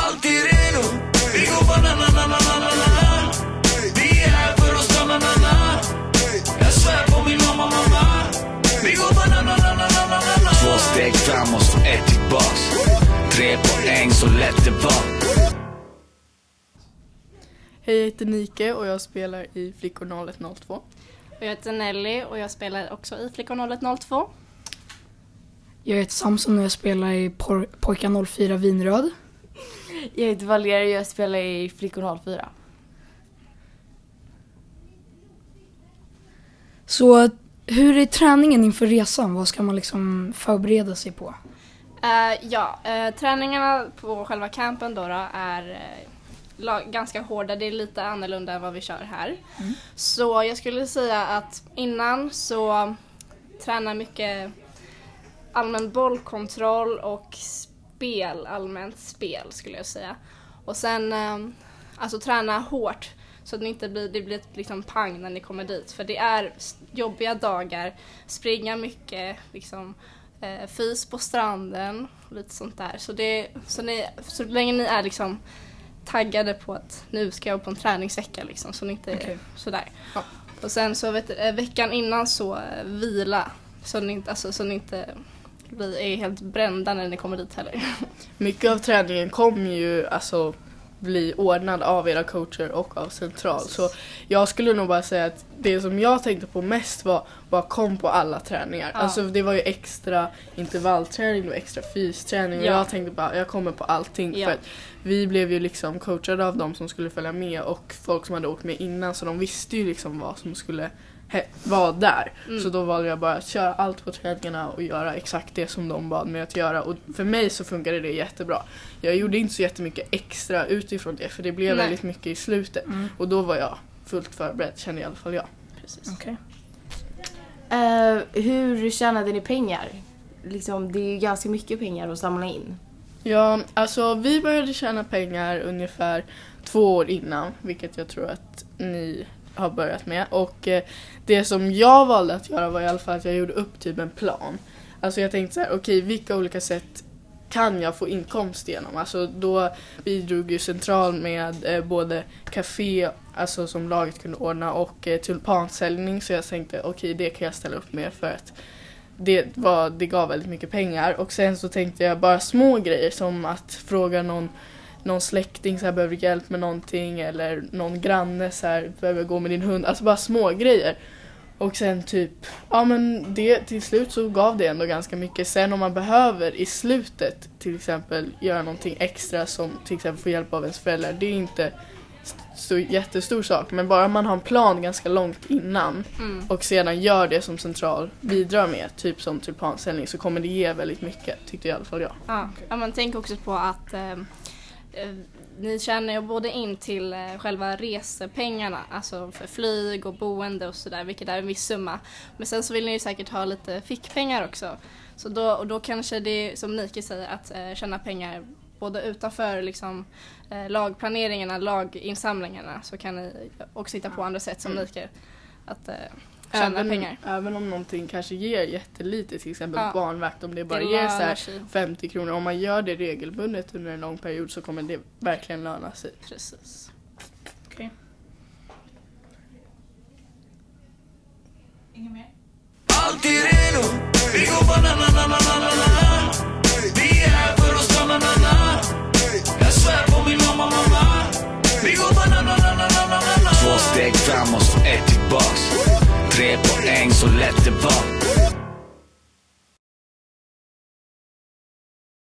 Alltid redo. Vi går banananananana. Vi är här för att stanna. Jag svär på min mamma. Vi går banananananana. 2 steg framåt och 1 tillbaks. 3 poäng så lätt det var. Hej, jag heter Nike och jag spelar i Flickor 0102. Och jag heter Nelly och jag spelar också i Flickor 0102. Jag heter Samson och jag spelar i Pojkar 04 Vinröd. Jag heter Valeria och jag spelar i Flickor 04. Så hur är träningen inför resan? Vad ska man liksom förbereda sig på? Träningarna på själva campen då är ganska hårda. Det är lite annorlunda än vad vi kör här. Så jag skulle säga att innan så tränar mycket allmän bollkontroll och allmänt spel skulle jag säga. Och sen alltså träna hårt så att det blir ett liksom pang när ni kommer dit. För det är jobbiga dagar, springa mycket, liksom, fys på stranden och lite sånt där. Så länge ni är liksom taggade på att nu ska jag på en träningsvecka liksom, så ni inte sådär. Ja. Och sen så veckan innan så vila så ni inte är helt brända när ni kommer dit heller. Mycket av träningen kommer ju alltså bli ordnad av era coacher och av central. Så jag skulle nog bara säga att det som jag tänkte på mest var kom på alla träningar. Ja. Alltså det var ju extra intervallträning och extra fysträning. Ja. Och jag tänkte bara, jag kommer på allting. Ja. För att vi blev ju liksom coachade av dem som skulle följa med och folk som hade åkt med innan. Så de visste ju liksom vad som skulle vara där. Så då valde jag bara att köra allt på träningarna och göra exakt det som de bad mig att göra. Och för mig så funkade det jättebra. Jag gjorde inte så jättemycket extra utifrån det, för det blev väldigt mycket i slutet. Och då var jag fullt förberedd, kände i alla fall jag. Precis. Okay. Hur tjänade ni pengar? Liksom, det är ju ganska mycket pengar att samla in. Ja, alltså vi började tjäna pengar ungefär 2 år innan, vilket jag tror att ni har börjat med. Och det som jag valde att göra var i alla fall att jag gjorde upp typ en plan. Alltså jag tänkte så här, okej, vilka olika sätt kan jag få inkomst genom? Alltså då bidrog ju central med både café, alltså som laget kunde ordna, och tulpansäljning. Så jag tänkte, okej, det kan jag ställa upp med för att det gav väldigt mycket pengar. Och sen så tänkte jag bara små grejer som att fråga någon släkting så här, behöver hjälp med någonting, eller någon granne så här, behöver gå med din hund, alltså bara små grejer. Och sen typ, ja men det till slut så gav det ändå ganska mycket. Sen om man behöver i slutet till exempel göra någonting extra, som till exempel få hjälp av ens föräldrar, det är inte så jättestor sak, men bara man har en plan ganska långt innan och sedan gör det som central bidrar med, typ som tulpansäljning, så kommer det ge väldigt mycket, tyckte i alla fall jag. Ja, man tänker också på att ni tjänar ju både in till själva resepengarna, alltså för flyg och boende och sådär, vilket är en viss summa. Men sen så vill ni ju säkert ha lite fickpengar också. Så då kanske det, som Nike säger, att tjäna pengar både utanför liksom, lagplaneringarna, laginsamlingarna, så kan ni också hitta på andra sätt som Nike att tjäna pengar. Även om någonting kanske ger jättelite, till exempel barnvakt, om det bara ger så här 50 kronor. Om man gör det regelbundet under en lång period så kommer det verkligen löna sig. Precis. Okej. Inget mer? Alltid redo. Vi går banananananana. Vi är här för att stanna. Jag svär på min mamma. Vi går banananananana. 2 steg framåt och 1 tillbaks. 3 poäng så lätt det var.